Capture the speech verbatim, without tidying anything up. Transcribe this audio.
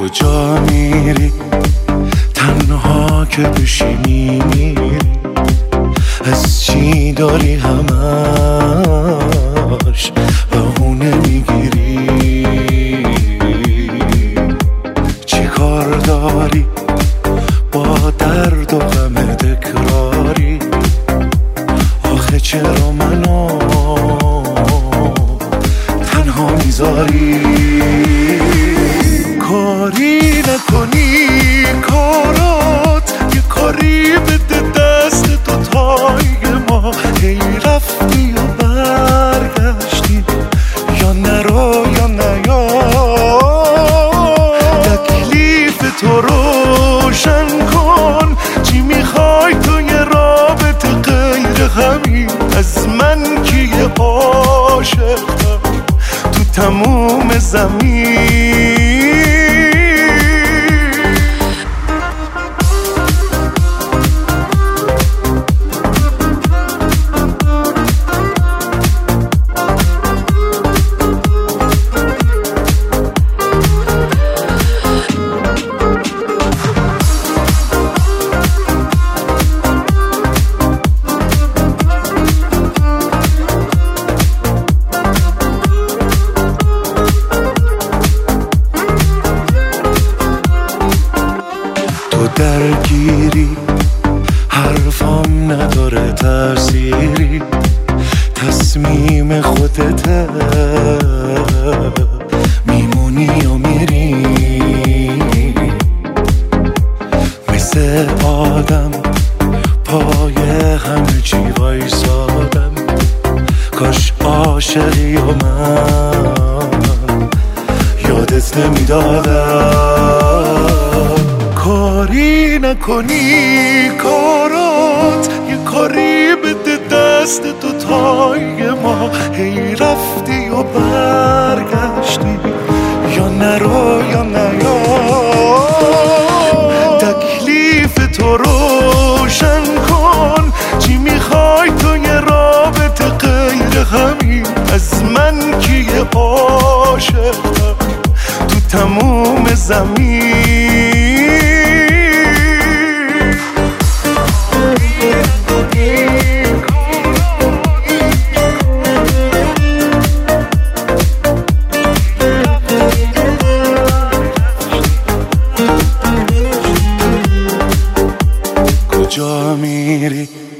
کجا میری تنها که بشینی میری، از چی داری همش بهونه میگیری، چی کار داری با درد و غم تکراری، آخه چرا منو تنها میذاری؟ کاری نکنی کارات یه کاری بده دست دوتای ما، هی رفتی و برگشتی یا نرو یا نیا، تکلیف تو روشن کن، چی میخوای تو یه رابطه غیر همین؟ از من کیه عاشق‌تر تو تموم زمین؟ درگیری حرفام نداره تأثیری، تصمیم خودته، میمونی یا میری، مثل آدم پای همه چی وایسادم، کاش عاشقی و من یادت نمیدادم. کاری نکنی کارات یه کاری بده دست دوتای ما، هی رفتی و برگشتی یا نرو یا نیا، تکلیف تو روشن کن، چی میخوای تو یه رابطه غیر همین؟ از من کیه عاشق‌تر تو تموم زمین؟ کجا میری